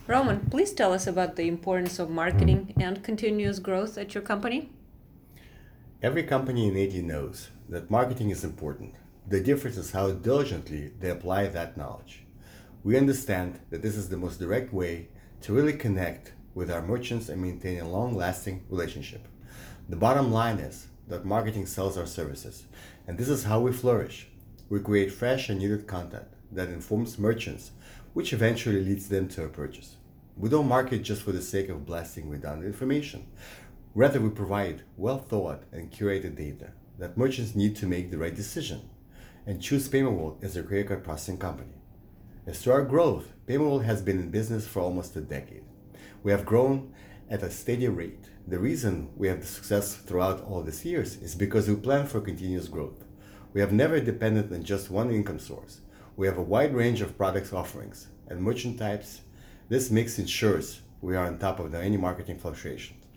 Roman, please tell us about the importance of marketing and continuous growth at your company. Every company in AD knows that marketing is important. The difference is how diligently they apply that knowledge. We understand that this is the most direct way to really connect with our merchants and maintain a long lasting relationship. The bottom line is that marketing sells our services, and this is how we flourish. We create fresh and needed content that informs merchants, which eventually leads them to a purchase. We don't market just for the sake of blasting redundant information. Rather, we provide well thought and curated data that merchants need to make the right decision and choose PaymentWorld as their credit card processing company. As to our growth, PaymentWorld has been in business for almost a decade. We have grown at a steady rate. The reason we have the success throughout all these years is because we plan for continuous growth. We have never depended on just one income source. We have a wide range of products offerings and merchant types. This mix ensures we are on top of any marketing fluctuations.